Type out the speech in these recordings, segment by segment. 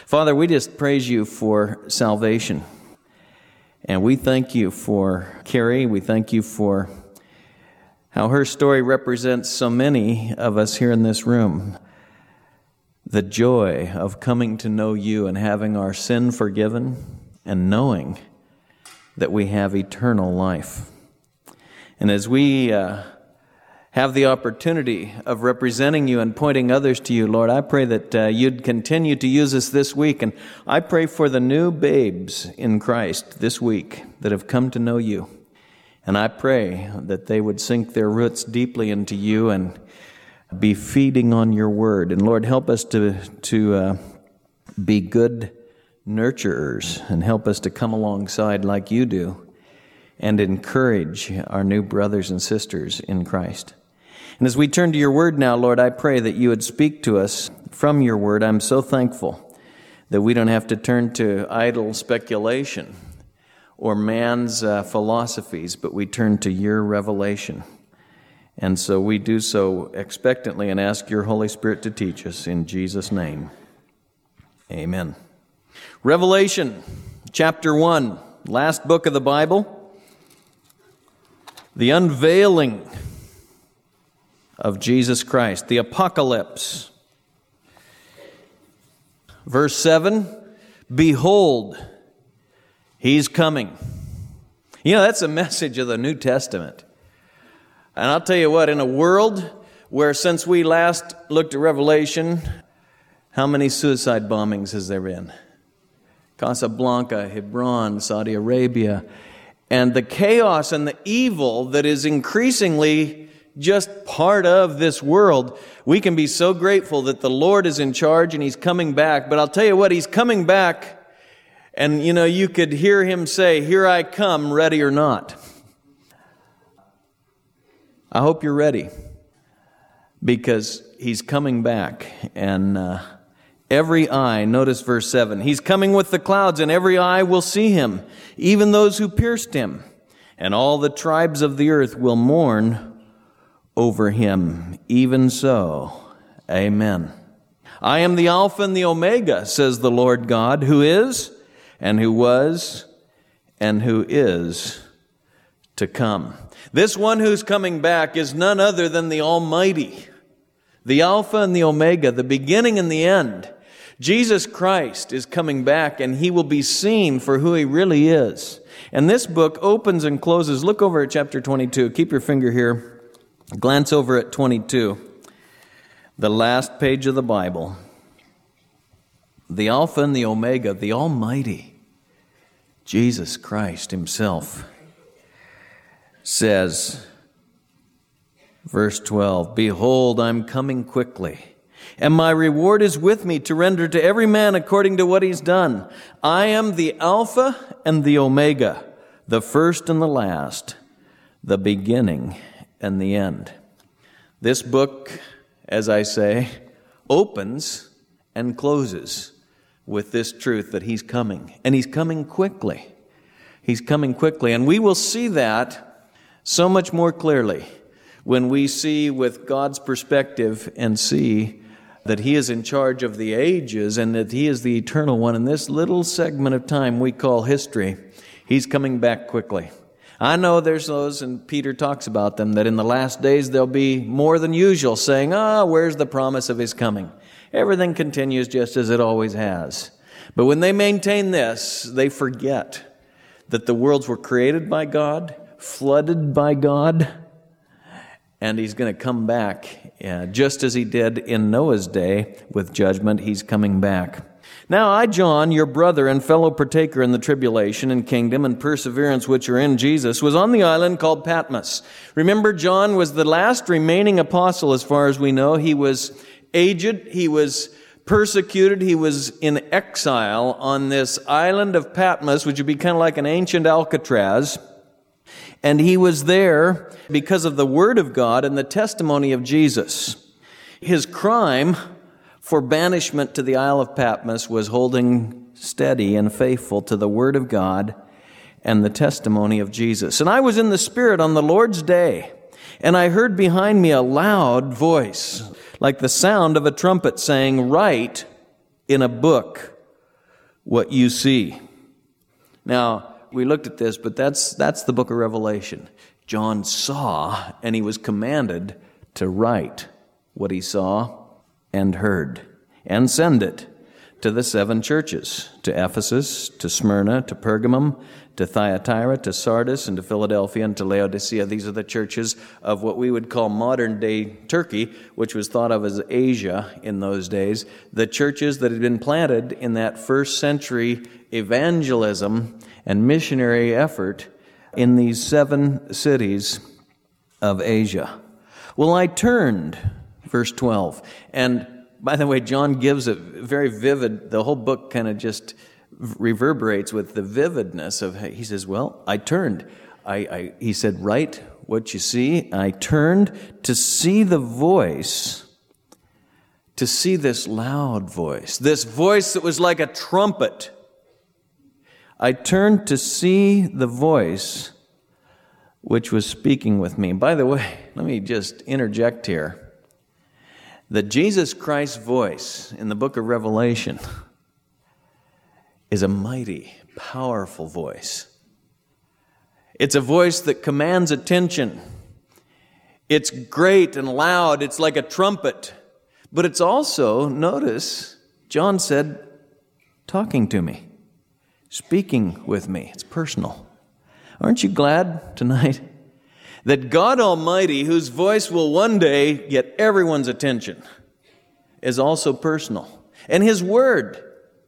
Father, we just praise you for salvation. And we thank you for Carrie. We thank you for how her story represents so many of us here in this room. The joy of coming to know you and having our sin forgiven and knowing that we have eternal life. And as we have the opportunity of representing you and pointing others to you, Lord, I pray that you'd continue to use us this week. And I pray for the new babes in Christ this week that have come to know you. And I pray that they would sink their roots deeply into you and be feeding on your word. And Lord, help us to be good nurturers and help us to come alongside like you do and encourage our new brothers and sisters in Christ. And as we turn to your word now, Lord, I pray that you would speak to us from your word. I'm so thankful that we don't have to turn to idle speculation or man's philosophies, but we turn to your revelation. And so we do so expectantly and ask your Holy Spirit to teach us in Jesus' name. Amen. Revelation chapter 1, last book of the Bible. The unveiling of Jesus Christ, the apocalypse. Verse 7, behold, he's coming. You know, that's a message of the New Testament. And I'll tell you what, in a world where since we last looked at Revelation, how many suicide bombings has there been? Casablanca, Hebron, Saudi Arabia, and the chaos and the evil that is increasingly just part of this world, we can be so grateful that the Lord is in charge and he's coming back. But I'll tell you what, he's coming back, and you know, you could hear him say, "Here I come, ready or not." I hope you're ready, because he's coming back, and every eye, notice verse 7, he's coming with the clouds, and every eye will see him, even those who pierced him, and all the tribes of the earth will mourn over him. Even so, amen. I am the Alpha and the Omega, says the Lord God, who is, and who was, and who is to come. This one who's coming back is none other than the Almighty, the Alpha and the Omega, the beginning and the end. Jesus Christ is coming back, and he will be seen for who he really is. And this book opens and closes. Look over at chapter 22. Keep your finger here. Glance over at 22, the last page of the Bible. The Alpha and the Omega, the Almighty, Jesus Christ himself, says, verse 12, behold, I'm coming quickly, and my reward is with me to render to every man according to what he's done. I am the Alpha and the Omega, the first and the last, the beginning and the end. This book, as I say, opens and closes with this truth that he's coming, and he's coming quickly. He's coming quickly, and we will see that so much more clearly when we see with God's perspective and see that he is in charge of the ages and that he is the eternal one. In this little segment of time we call history, he's coming back quickly. I know there's those, and Peter talks about them, that in the last days there'll be more than usual saying, where's the promise of his coming? Everything continues just as it always has. But when they maintain this, they forget that the worlds were created by God, flooded by God, and he's going to come back just as he did in Noah's day with judgment. He's coming back. Now I, John, your brother and fellow partaker in the tribulation and kingdom and perseverance which are in Jesus, was on the island called Patmos. Remember, John was the last remaining apostle as far as we know. He was aged, he was persecuted, he was in exile on this island of Patmos, which would be kind of like an ancient Alcatraz. And he was there because of the Word of God and the testimony of Jesus. His crime for banishment to the Isle of Patmos was holding steady and faithful to the Word of God and the testimony of Jesus. And I was in the Spirit on the Lord's day, and I heard behind me a loud voice, like the sound of a trumpet, saying, write in a book what you see. Now, we looked at this, but that's the book of Revelation. John saw, and he was commanded to write what he saw and heard, and send it to the 7 churches, to Ephesus, to Smyrna, to Pergamum, to Thyatira, to Sardis, and to Philadelphia, and to Laodicea. These are the churches of what we would call modern-day Turkey, which was thought of as Asia in those days. The churches that had been planted in that first century evangelism and missionary effort in these 7 cities of Asia. Well, I turned, verse 12, and by the way, John gives a very vivid, the whole book kind of just reverberates with the vividness of, he says, well, I turned. He said, write what you see. I turned to see the voice, to see this loud voice, this voice that was like a trumpet. I turned to see the voice which was speaking with me. By the way, let me just interject here. The Jesus Christ voice in the book of Revelation is a mighty, powerful voice. It's a voice that commands attention. It's great and loud. It's like a trumpet. But it's also, notice, John said, talking to me, speaking with me. It's personal. Aren't you glad tonight that God Almighty, whose voice will one day get everyone's attention, is also personal? And His Word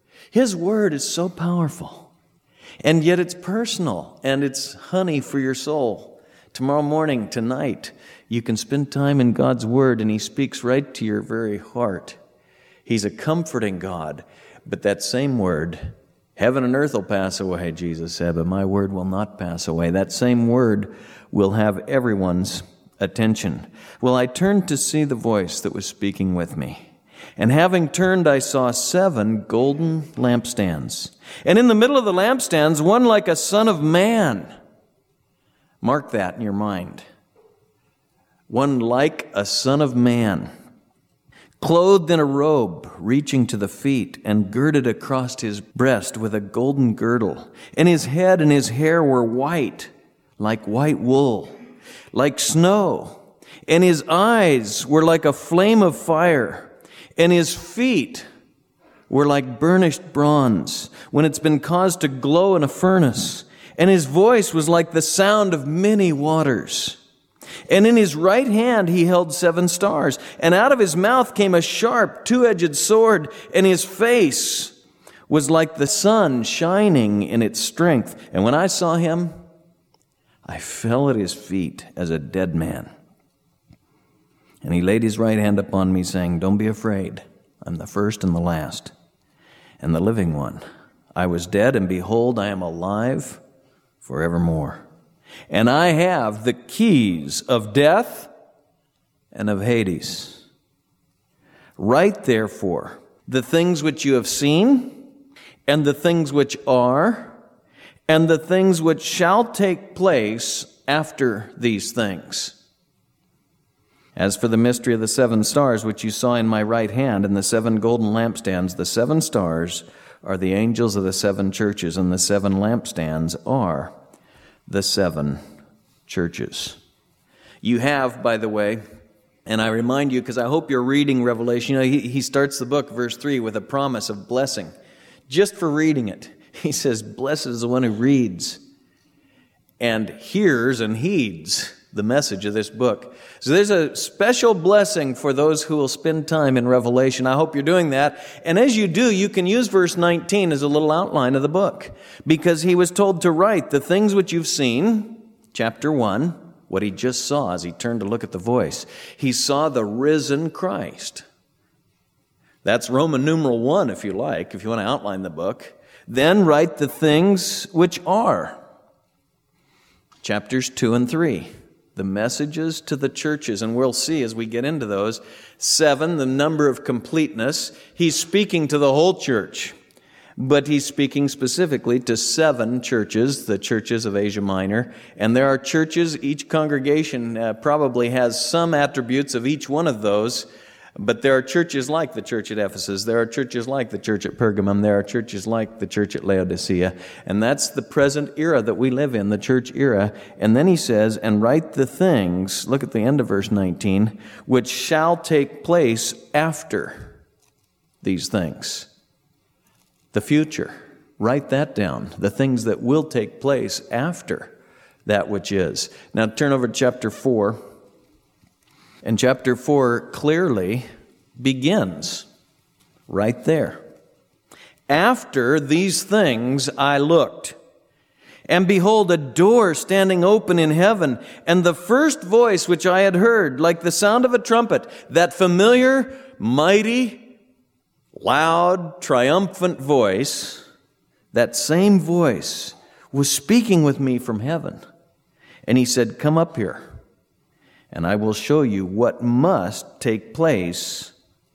is so powerful. And yet it's personal, and it's honey for your soul. Tomorrow morning, tonight, you can spend time in God's Word, and He speaks right to your very heart. He's a comforting God, but that same Word, heaven and earth will pass away, Jesus said, but my Word will not pass away. That same Word will have everyone's attention. Well, I turned to see the voice that was speaking with me. And having turned, I saw 7 golden lampstands. And in the middle of the lampstands, one like a son of man. Mark that in your mind. One like a son of man, clothed in a robe reaching to the feet and girded across his breast with a golden girdle. And his head and his hair were white, like white wool, like snow. And his eyes were like a flame of fire. And his feet were like burnished bronze when it's been caused to glow in a furnace. And his voice was like the sound of many waters. And in his right hand he held 7 stars. And out of his mouth came a sharp, 2-edged sword. And his face was like the sun shining in its strength. And when I saw him, I fell at his feet as a dead man. And he laid his right hand upon me, saying, don't be afraid. I'm the first and the last, and the living one. I was dead, and behold, I am alive forevermore. And I have the keys of death and of Hades. Write, therefore, the things which you have seen, and the things which are, and the things which shall take place after these things. As for the mystery of the 7 stars which you saw in my right hand and the 7 golden lampstands, the 7 stars are the angels of the 7 churches, and the 7 lampstands are the 7 churches. You have, by the way, and I remind you, because I hope you're reading Revelation, you know, he starts the book, verse 3, with a promise of blessing. Just for reading it, he says, blessed is the one who reads and hears and heeds the message of this book. So there's a special blessing for those who will spend time in Revelation. I hope you're doing that. And as you do, you can use verse 19 as a little outline of the book, because he was told to write the things which you've seen, chapter 1, what he just saw as he turned to look at the voice. He saw the risen Christ. That's Roman numeral 1, if you like, if you want to outline the book. Then write the things which are. Chapters 2 and 3. The messages to the churches, and we'll see as we get into those. 7, the number of completeness. He's speaking to the whole church, but he's speaking specifically to 7 churches, the churches of Asia Minor. And there are churches, each congregation probably has some attributes of each one of those, But there are churches like the church at Ephesus. There are churches like the church at Pergamum. There are churches like the church at Laodicea. And that's the present era that we live in, the church era. And then he says, and write the things, look at the end of verse 19, which shall take place after these things. The future. Write that down. The things that will take place after that which is. Now turn over to chapter 4. And chapter 4 clearly begins right there. After these things I looked, and behold, a door standing open in heaven, and the first voice which I had heard, like the sound of a trumpet, that familiar, mighty, loud, triumphant voice, that same voice was speaking with me from heaven. And he said, come up here, and I will show you what must take place,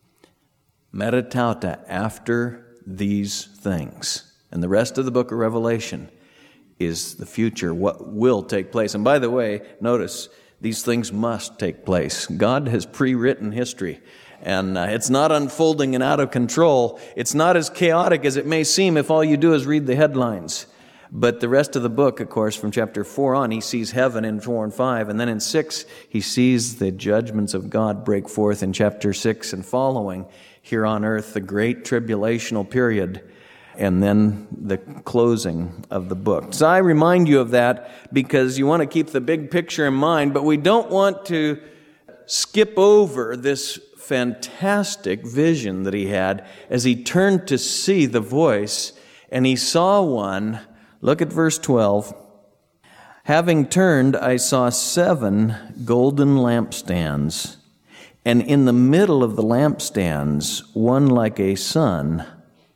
metatauta, after these things. And the rest of the book of Revelation is the future, what will take place. And by the way, notice, these things must take place. God has pre-written history, and it's not unfolding and out of control. It's not as chaotic as it may seem if all you do is read the headlines. But the rest of the book, of course, from chapter 4 on, he sees heaven in 4 and 5. And then in 6, he sees the judgments of God break forth in chapter 6 and following here on earth, the great tribulational period, and then the closing of the book. So I remind you of that because you want to keep the big picture in mind, but we don't want to skip over this fantastic vision that he had as he turned to see the voice, and he saw one. Look at verse 12. Having turned, I saw 7 golden lampstands, and in the middle of the lampstands, one like a son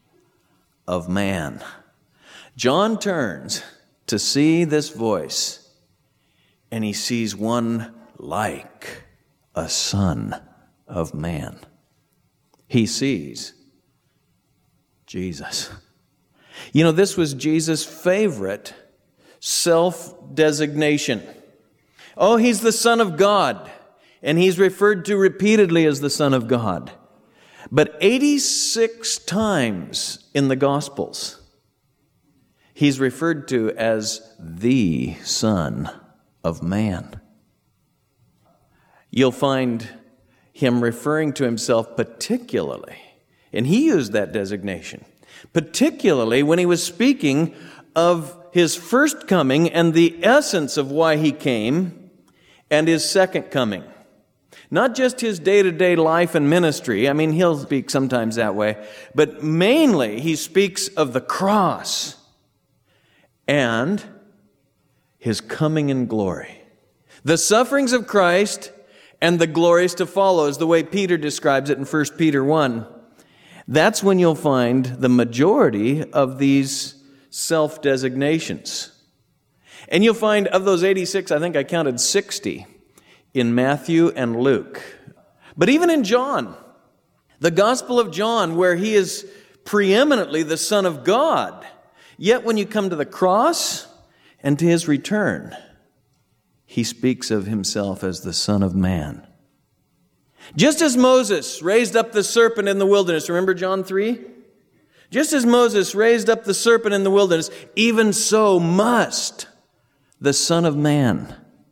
of man. John turns to see this voice, and he sees one like a son of man. He sees Jesus. You know, this was Jesus' favorite self-designation. Oh, he's the Son of God, and he's referred to repeatedly as the Son of God. But 86 times in the Gospels, he's referred to as the Son of Man. You'll find him referring to himself particularly, and he used that designation, particularly when he was speaking of his first coming and the essence of why he came and his second coming. Not just his day-to-day life and ministry. I mean, he'll speak sometimes that way. But mainly, he speaks of the cross and his coming in glory. The sufferings of Christ and the glories to follow is the way Peter describes it in 1 Peter 1. That's when you'll find the majority of these self-designations. And you'll find of those 86, I think I counted 60 in Matthew and Luke. But even in John, the Gospel of John, where he is preeminently the Son of God, yet when you come to the cross and to his return, he speaks of himself as the Son of Man. Just as Moses raised up the serpent in the wilderness, remember John 3? Just as Moses raised up the serpent in the wilderness, even so must the Son of Man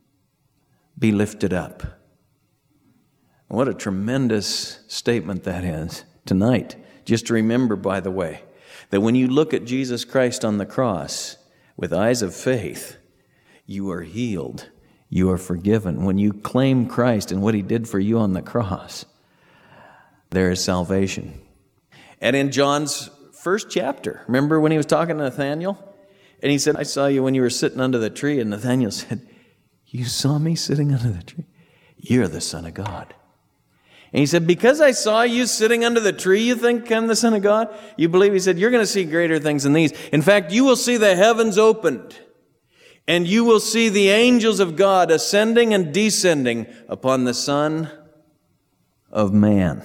be lifted up. What a tremendous statement that is tonight. Just to remember, by the way, that when you look at Jesus Christ on the cross with eyes of faith, you are healed. You are forgiven. When you claim Christ and what he did for you on the cross, there is salvation. And in John's first chapter, remember when he was talking to Nathanael? And he said, I saw you when you were sitting under the tree. And Nathanael said, you saw me sitting under the tree? You're the Son of God. And he said, because I saw you sitting under the tree, you think I'm the Son of God? You believe? He said, you're going to see greater things than these. In fact, you will see the heavens opened, and you will see the angels of God ascending and descending upon the Son of Man.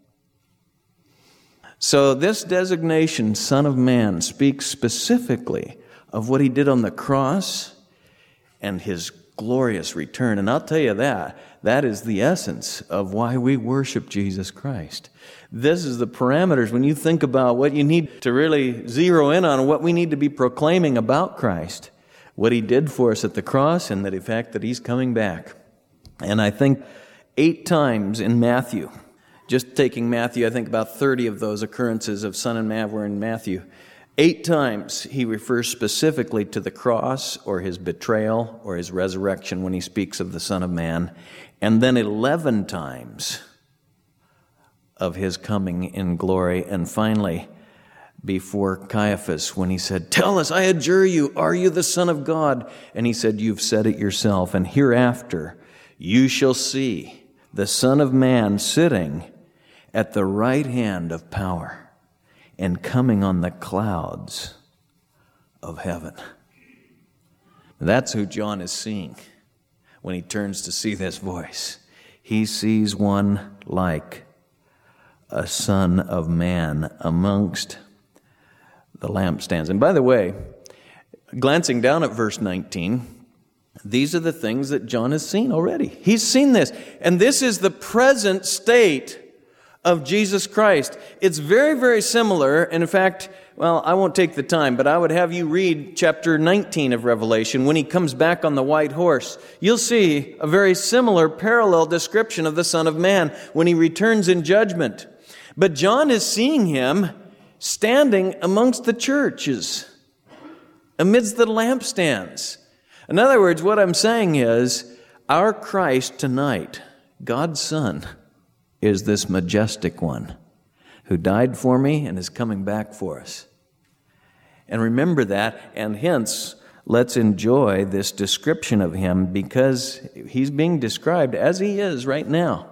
So this designation, Son of Man, speaks specifically of what he did on the cross and his glorious return. And I'll tell you that is the essence of why we worship Jesus Christ. This is the parameters when you think about what you need to really zero in on, what we need to be proclaiming about Christ, what He did for us at the cross, and the fact that He's coming back. And I think 8 times in Matthew, just taking Matthew, I think about 30 of those occurrences of Son of Man were in Matthew. 8 times He refers specifically to the cross or His betrayal or His resurrection when He speaks of the Son of Man. And then 11 times of His coming in glory. And finally, before Caiaphas, when He said, "Tell us, I adjure you, are you the Son of God?" And He said, "You've said it yourself. And hereafter you shall see the Son of Man sitting at the right hand of power and coming on the clouds of heaven." That's who John is seeing when he turns to see this voice. He sees one like a Son of Man amongst the lampstands. And by the way, glancing down at verse 19, these are the things that John has seen already. He's seen this. And this is the present state of Jesus Christ. It's very, very similar. And in fact, well, I won't take the time, but I would have you read chapter 19 of Revelation when He comes back on the white horse. You'll see a very similar parallel description of the Son of Man when He returns in judgment. But John is seeing Him standing amongst the churches, amidst the lampstands. In other words, what I'm saying is, our Christ tonight, God's Son, is this majestic one who died for me and is coming back for us. And remember that, and hence, let's enjoy this description of Him, because He's being described as He is right now.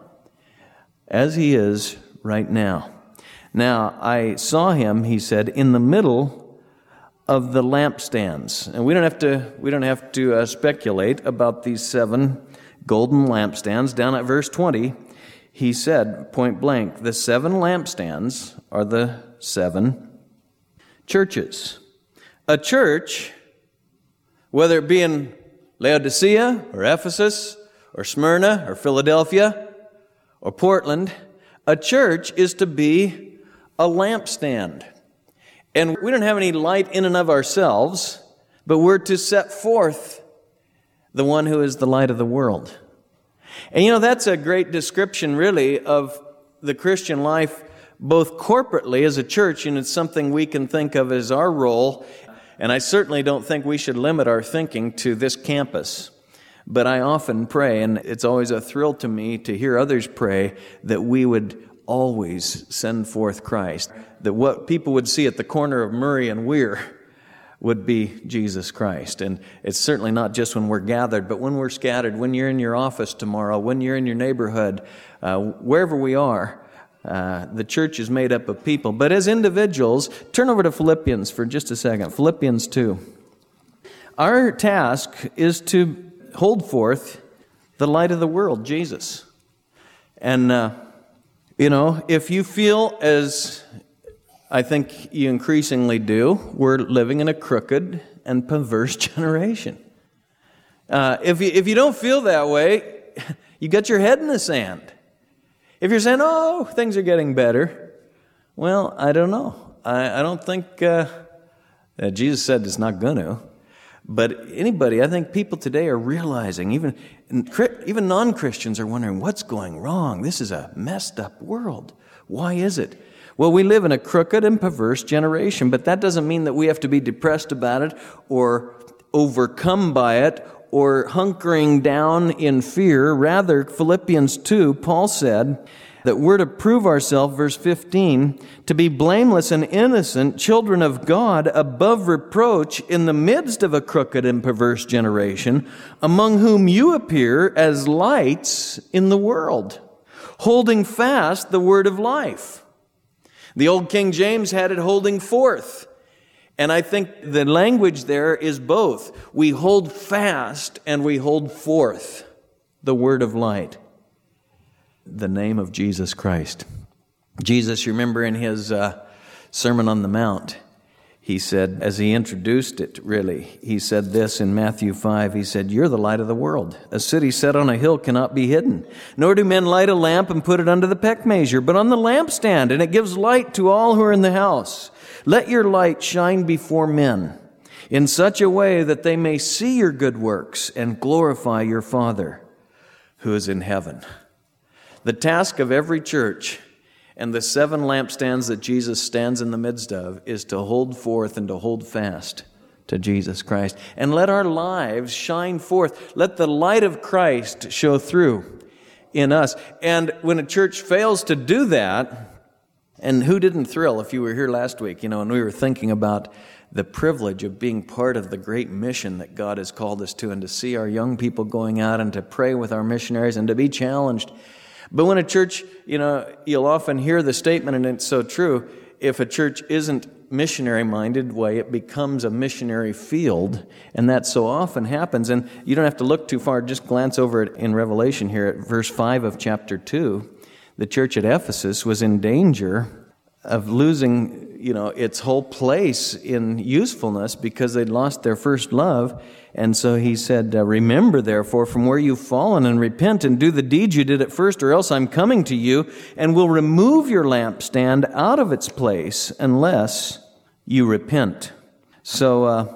As He is right now. Now, I saw Him, he said, in the middle of the lampstands. And we don't have to speculate about these 7 golden lampstands. Down at verse 20, he said, point blank, the 7 lampstands are the 7 churches. A church, whether it be in Laodicea or Ephesus or Smyrna or Philadelphia or Portland, a church is to be a lampstand. And we don't have any light in and of ourselves, but we're to set forth the one who is the light of the world. And that's a great description really of the Christian life, both corporately as a church, and it's something we can think of as our role. And I certainly don't think we should limit our thinking to this campus. But I often pray, and it's always a thrill to me to hear others pray, that we would always send forth Christ. That what people would see at the corner of Murray and Weir would be Jesus Christ. And it's certainly not just when we're gathered, but when we're scattered, when you're in your office tomorrow, when you're in your neighborhood, wherever we are, the church is made up of people. But as individuals, turn over to Philippians for just a second. Philippians 2. Our task is to hold forth the light of the world, Jesus. And, if you feel, as I think you increasingly do, we're living in a crooked and perverse generation. If you don't feel that way, you got your head in the sand. If you're saying, "Oh, things are getting better," well, I don't know. I don't think Jesus said it's not going to. But I think people today are realizing, even non-Christians are wondering, what's going wrong? This is a messed up world. Why is it? Well, we live in a crooked and perverse generation, but that doesn't mean that we have to be depressed about it or overcome by it or hunkering down in fear. Rather, Philippians 2, Paul said that we're to prove ourselves, verse 15, to be blameless and innocent, children of God, above reproach in the midst of a crooked and perverse generation, among whom you appear as lights in the world, holding fast the word of life. The old King James had it holding forth. And I think the language there is both. We hold fast and we hold forth the word of light. The name of Jesus Christ. Jesus, you remember in his Sermon on the Mount, He said, as he introduced it, really, he said this in Matthew 5. He said, "You're the light of the world. A city set on a hill cannot be hidden. Nor do men light a lamp and put it under the peck measure, but on the lampstand, and it gives light to all who are in the house. Let your light shine before men in such a way that they may see your good works and glorify your Father who is in heaven." The task of every church and the 7 lampstands that Jesus stands in the midst of is to hold forth and to hold fast to Jesus Christ. And let our lives shine forth. Let the light of Christ show through in us. And when a church fails to do that, and who didn't thrill if you were here last week, and we were thinking about the privilege of being part of the great mission that God has called us to, and to see our young people going out and to pray with our missionaries and to be challenged. But when a church, you'll often hear the statement, and it's so true, if a church isn't missionary-minded, why, it becomes a missionary field, and that so often happens. And you don't have to look too far, just glance over it in Revelation here at verse 5 of chapter 2. The church at Ephesus was in danger of losing, its whole place in usefulness because they'd lost their first love. And so he said, "Remember, therefore, from where you've fallen, and repent and do the deeds you did at first, or else I'm coming to you and will remove your lampstand out of its place unless you repent." So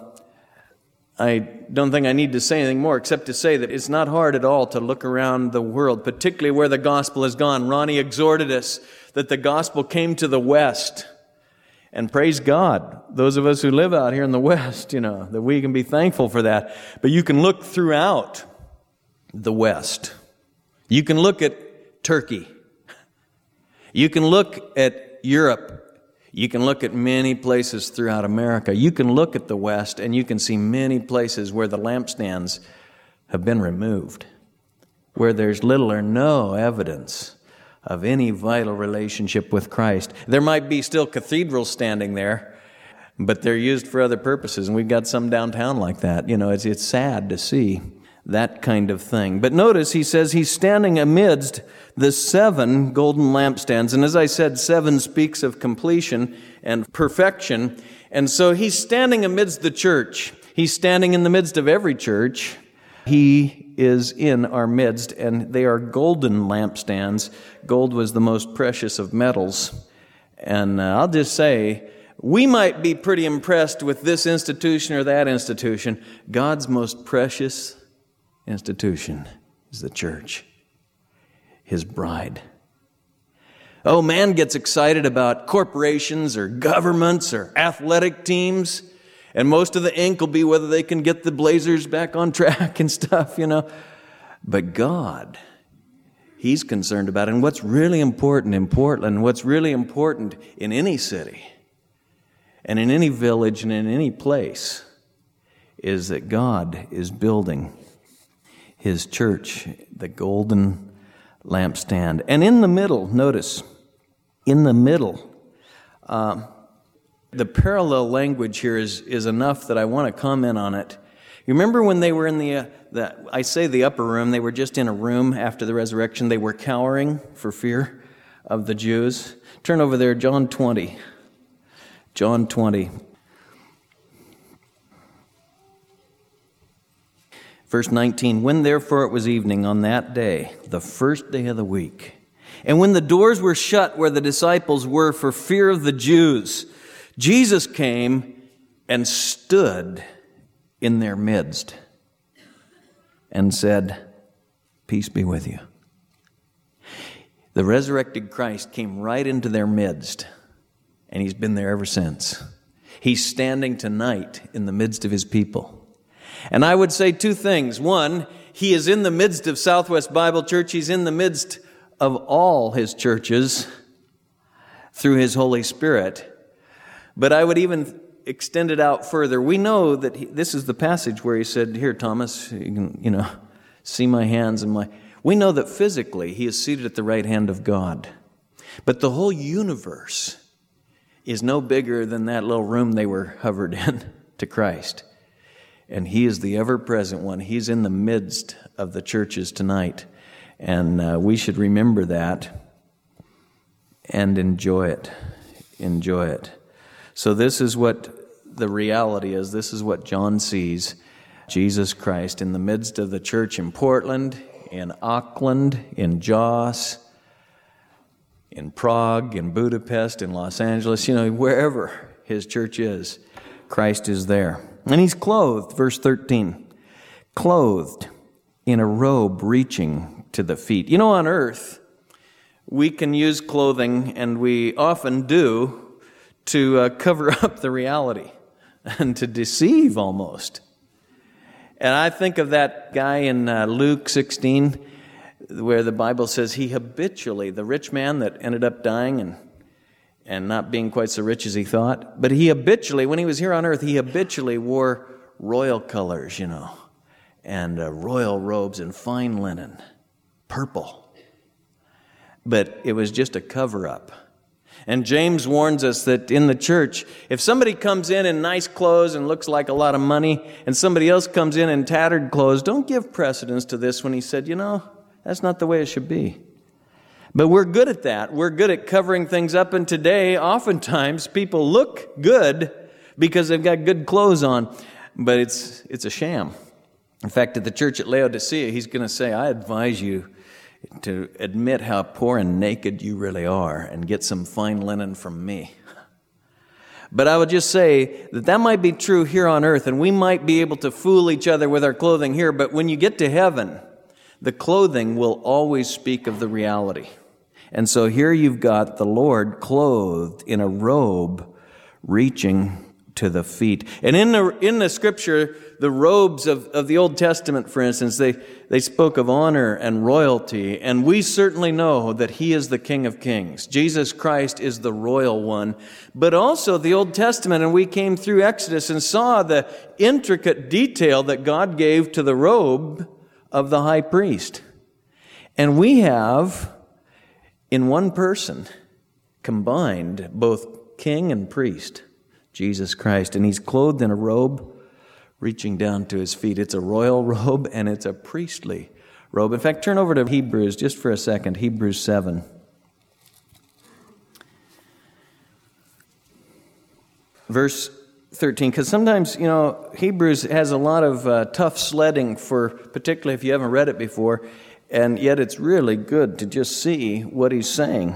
I don't think I need to say anything more except to say that it's not hard at all to look around the world, particularly where the gospel has gone. Ronnie exhorted us that the gospel came to the West. And praise God, those of us who live out here in the West, that we can be thankful for that. But you can look throughout the West. You can look at Turkey. You can look at Europe. You can look at many places throughout America. You can look at the West, and you can see many places where the lampstands have been removed, where there's little or no evidence of any vital relationship with Christ. There might be still cathedrals standing there, but they're used for other purposes, and we've got some downtown like that. It's sad to see that kind of thing. But notice he says he's standing amidst the 7 golden lampstands, and as I said, 7 speaks of completion and perfection, and so he's standing amidst the church. He's standing in the midst of every church. He is in our midst, and they are golden lampstands. Gold was the most precious of metals. And I'll just say, we might be pretty impressed with this institution or that institution. God's most precious institution is the church, His bride. Oh, man gets excited about corporations or governments or athletic teams. And most of the ink will be whether they can get the Blazers back on track and stuff, But God, He's concerned about it. And what's really important in Portland, what's really important in any city, and in any village and in any place, is that God is building His church, the golden lampstand. And in the middle, notice, in the middle, the parallel language here is enough that I want to comment on it. You remember when they were in the upper room, they were just in a room after the resurrection. They were cowering for fear of the Jews. Turn over there, John 20. John 20. Verse 19, "When therefore it was evening on that day, the first day of the week, and when the doors were shut where the disciples were for fear of the Jews, Jesus came and stood in their midst and said, 'Peace be with you.'" The resurrected Christ came right into their midst, and He's been there ever since. He's standing tonight in the midst of His people. And I would say 2 things. One, He is in the midst of Southwest Bible Church. He's in the midst of all His churches through His Holy Spirit. But I would even extend it out further. We know that this is the passage where He said, "Here, Thomas, you can, see my hands and my..." We know that physically He is seated at the right hand of God. But the whole universe is no bigger than that little room they were hovered in to Christ. And He is the ever-present one. He's in the midst of the churches tonight. And we should remember that and enjoy it. Enjoy it. So this is what the reality is, this is what John sees. Jesus Christ in the midst of the church in Portland, in Auckland, in Jos, in Prague, in Budapest, in Los Angeles, wherever his church is, Christ is there. And he's clothed, verse 13, clothed in a robe reaching to the feet. On earth, we can use clothing, and we often do, to cover up the reality and to deceive almost. And I think of that guy in Luke 16, where the Bible says he habitually, the rich man that ended up dying and not being quite so rich as he thought, but he habitually, when he was here on earth, he habitually wore royal colors, and royal robes and fine linen, purple. But it was just a cover-up. And James warns us that in the church, if somebody comes in nice clothes and looks like a lot of money, and somebody else comes in tattered clothes, don't give precedence to this when he said, that's not the way it should be. But we're good at that. We're good at covering things up. And today, oftentimes, people look good because they've got good clothes on. But it's a sham. In fact, at the church at Laodicea, he's going to say, I advise you to admit how poor and naked you really are and get some fine linen from me. But I would just say that might be true here on earth, and we might be able to fool each other with our clothing here, but when you get to heaven, the clothing will always speak of the reality. And so here you've got the Lord clothed in a robe reaching to the feet. And in the Scripture, the robes of the Old Testament, for instance, they spoke of honor and royalty, and we certainly know that He is the King of Kings. Jesus Christ is the royal one. But also the Old Testament, and we came through Exodus and saw the intricate detail that God gave to the robe of the high priest. And we have, in one person, combined both king and priest, Jesus Christ. And He's clothed in a robe reaching down to His feet. It's a royal robe and it's a priestly robe. In fact, turn over to Hebrews just for a second. Hebrews 7. Verse 13, because sometimes, Hebrews has a lot of tough sledding particularly if you haven't read it before, and yet it's really good to just see what he's saying.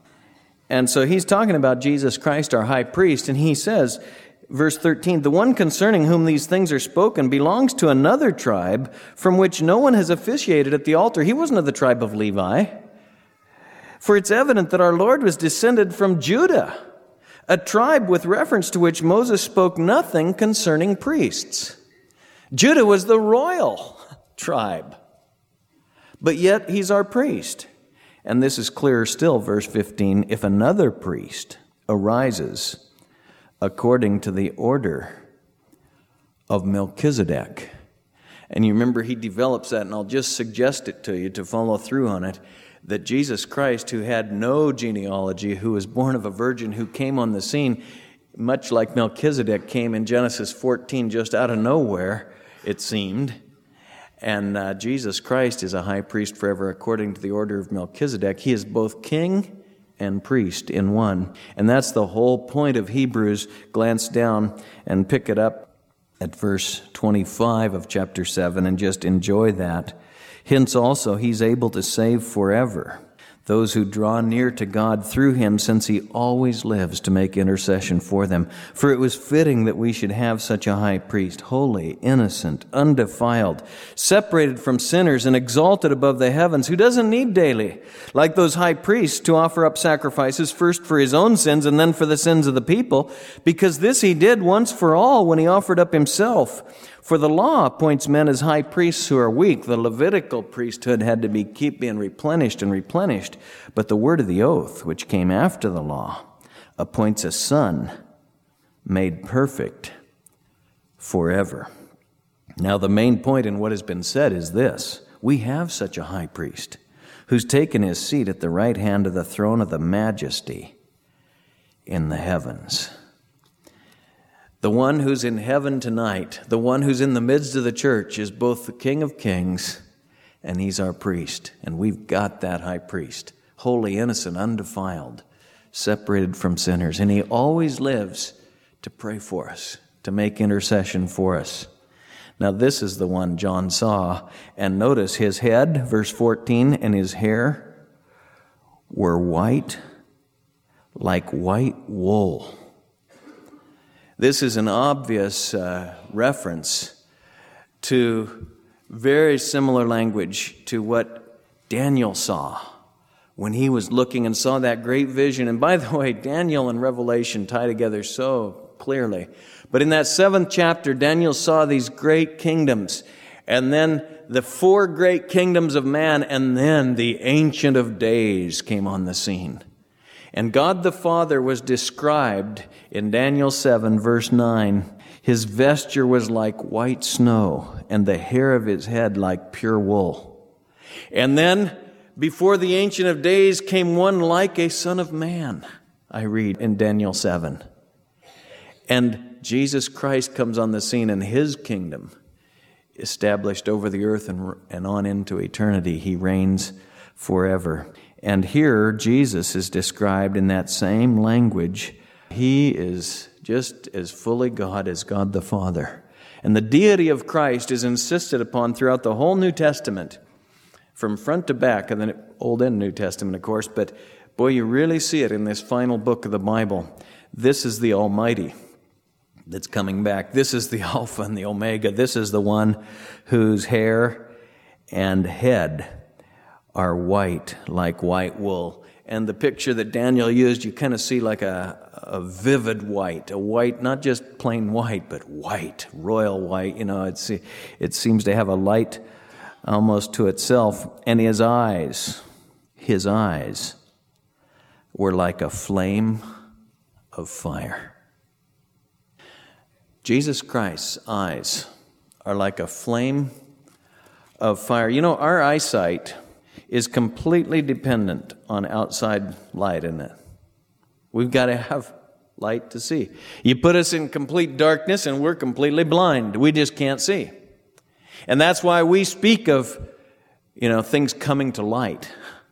And so he's talking about Jesus Christ, our high priest, and he says, verse 13, the one concerning whom these things are spoken belongs to another tribe from which no one has officiated at the altar. He wasn't of the tribe of Levi. For it's evident that our Lord was descended from Judah, a tribe with reference to which Moses spoke nothing concerning priests. Judah was the royal tribe, but yet he's our priest. And this is clearer still, verse 15, if another priest arises according to the order of Melchizedek. And you remember he develops that, and I'll just suggest it to you to follow through on it, that Jesus Christ, who had no genealogy, who was born of a virgin, who came on the scene, much like Melchizedek came in Genesis 14, just out of nowhere, it seemed. And Jesus Christ is a high priest forever according to the order of Melchizedek. He is both king and priest in one. And that's the whole point of Hebrews. Glance down and pick it up at verse 25 of chapter 7 and just enjoy that. Hence also he's able to save forever those who draw near to God through him, since he always lives to make intercession for them. For it was fitting that we should have such a high priest, holy, innocent, undefiled, separated from sinners and exalted above the heavens, who doesn't need daily, like those high priests, to offer up sacrifices, first for his own sins and then for the sins of the people, because this he did once for all when he offered up himself. For the law appoints men as high priests who are weak. The Levitical priesthood had to keep being replenished and replenished. But the word of the oath, which came after the law, appoints a son made perfect forever. Now, the main point in what has been said is this. We have such a high priest who's taken his seat at the right hand of the throne of the majesty in the heavens. The one who's in heaven tonight, the one who's in the midst of the church, is both the King of Kings and he's our priest. And we've got that high priest, holy, innocent, undefiled, separated from sinners. And he always lives to pray for us. to make intercession for us. Now this is the one John saw, and notice his head, verse 14, and his hair were white like white wool. This is an obvious reference to very similar language to what Daniel saw when he was looking and saw that great vision. And by the way, Daniel and Revelation tie together so clearly. But in that 7th chapter, Daniel saw these great kingdoms, and then the 4 great kingdoms of man, and then the Ancient of Days came on the scene. And God the Father was described in Daniel 7, verse 9. His vesture was like white snow, and the hair of his head like pure wool. And then, before the Ancient of Days came one like a son of man, I read in Daniel 7. And Jesus Christ comes on the scene, and his kingdom, established over the earth and on into eternity, he reigns forever. And here, Jesus is described in that same language. He is just as fully God as God the Father. And the deity of Christ is insisted upon throughout the whole New Testament, from front to back, and the Old and New Testament, of course. But boy, you really see it in this final book of the Bible. This is the Almighty that's coming back. This is the Alpha and the Omega. This is the one whose hair and head are white like white wool. And the picture that Daniel used, you kind of see like a vivid white, a white, not just plain white, but white, royal white. You know, it seems to have a light almost to itself. And his eyes were like a flame of fire. Jesus Christ's eyes are like a flame of fire. You know, our eyesight is completely dependent on outside light, isn't it? We've got to have light to see. You put us in complete darkness and we're completely blind. We just can't see. And that's why we speak of, things coming to light,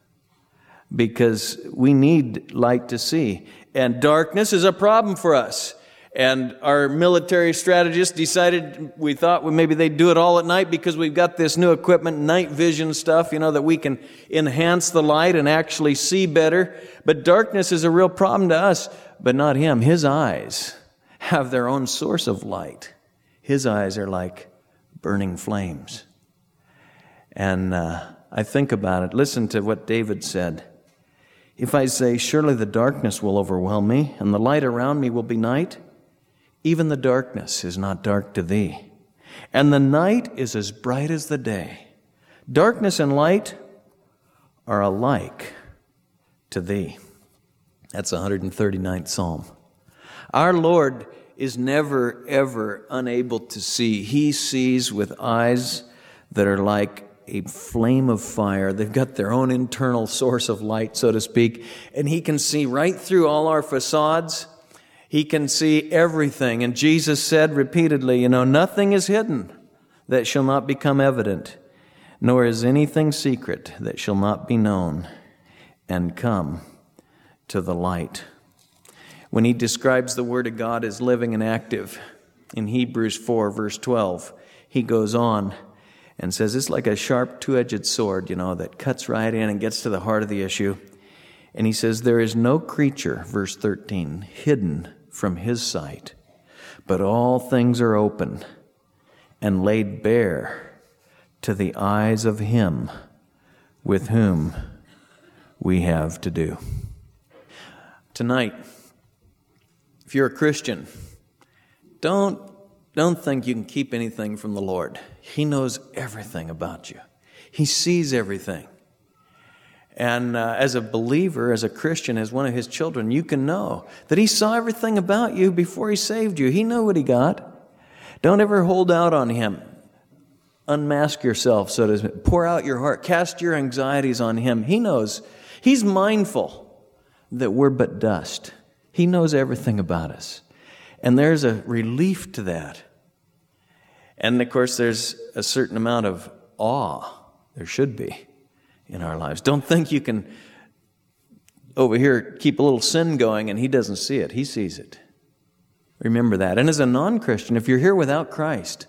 because we need light to see. And darkness is a problem for us. And our military strategists decided, we thought maybe they'd do it all at night because we've got this new equipment, night vision stuff, that we can enhance the light and actually see better. But darkness is a real problem to us, but not him. His eyes have their own source of light. His eyes are like burning flames. And I think about it. Listen to what David said. If I say, surely the darkness will overwhelm me, and the light around me will be night, even the darkness is not dark to thee, and the night is as bright as the day. Darkness and light are alike to thee. That's the 139th Psalm. Our Lord is never, ever unable to see. He sees with eyes that are like a flame of fire. They've got their own internal source of light, so to speak, and He can see right through all our facades. He can see everything. And Jesus said repeatedly, nothing is hidden that shall not become evident, nor is anything secret that shall not be known and come to the light. When He describes the Word of God as living and active, in Hebrews 4, verse 12, He goes on and says it's like a sharp two-edged sword, that cuts right in and gets to the heart of the issue. And He says, there is no creature, verse 13, hidden from His sight, but all things are open and laid bare to the eyes of Him with whom we have to do. Tonight, if you're a Christian, don't think you can keep anything from the Lord. He knows everything about you. He sees everything. And as a believer, as a Christian, as one of His children, you can know that He saw everything about you before He saved you. He knew what He got. Don't ever hold out on Him. Unmask yourself, so to speak. Pour out your heart. Cast your anxieties on Him. He knows. He's mindful that we're but dust. He knows everything about us. And there's a relief to that. And of course, there's a certain amount of awe. There should be. In our lives. Don't think you can over here keep a little sin going and He doesn't see it. He sees it. Remember that. And as a non-Christian, if you're here without Christ,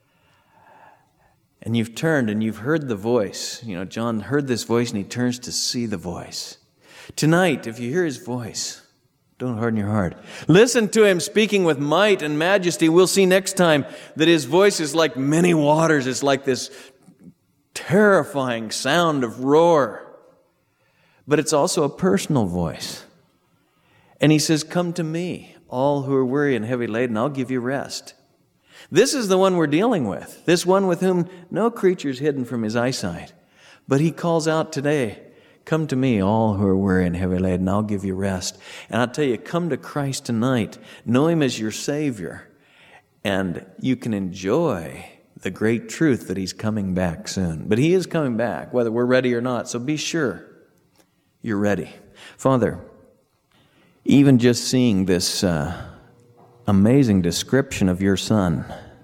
and you've turned and you've heard the voice, John heard this voice and he turns to see the voice. Tonight, if you hear his voice, don't harden your heart. Listen to him speaking with might and majesty. We'll see next time that his voice is like many waters. It's like this terrifying sound of roar. But it's also a personal voice. And he says, "Come to me, all who are weary and heavy laden, I'll give you rest." This is the one we're dealing with, this one with whom no creature is hidden from his eyesight. But he calls out today, "Come to me, all who are weary and heavy laden, I'll give you rest." And I'll tell you, come to Christ tonight. Know him as your Savior. And you can enjoy the great truth that he's coming back soon. But he is coming back, whether we're ready or not. So be sure you're ready. Father, even just seeing this amazing description of your Son,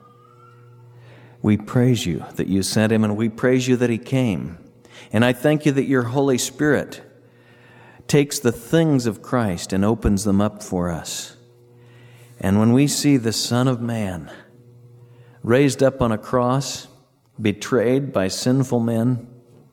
we praise you that you sent him, and we praise you that he came. And I thank you that your Holy Spirit takes the things of Christ and opens them up for us. And when we see the Son of Man raised up on a cross, betrayed by sinful men,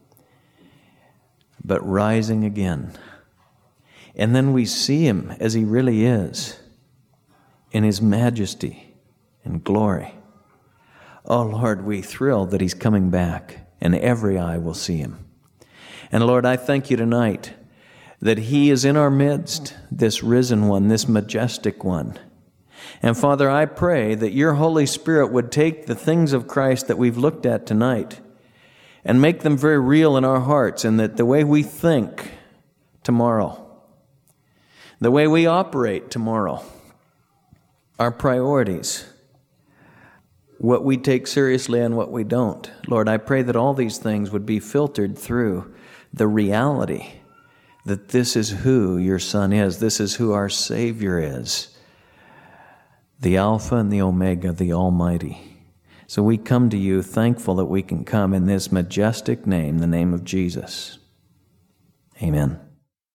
but rising again, and then we see him as he really is, in his majesty and glory. Oh Lord, we thrill that he's coming back, and every eye will see him. And Lord, I thank you tonight that he is in our midst, this risen one, this majestic one. And Father, I pray that your Holy Spirit would take the things of Christ that we've looked at tonight and make them very real in our hearts, and that the way we think tomorrow, the way we operate tomorrow, our priorities, what we take seriously and what we don't. Lord, I pray that all these things would be filtered through the reality that this is who your Son is. This is who our Savior is, the Alpha and the Omega, the Almighty. So we come to you thankful that we can come in this majestic name, the name of Jesus. Amen.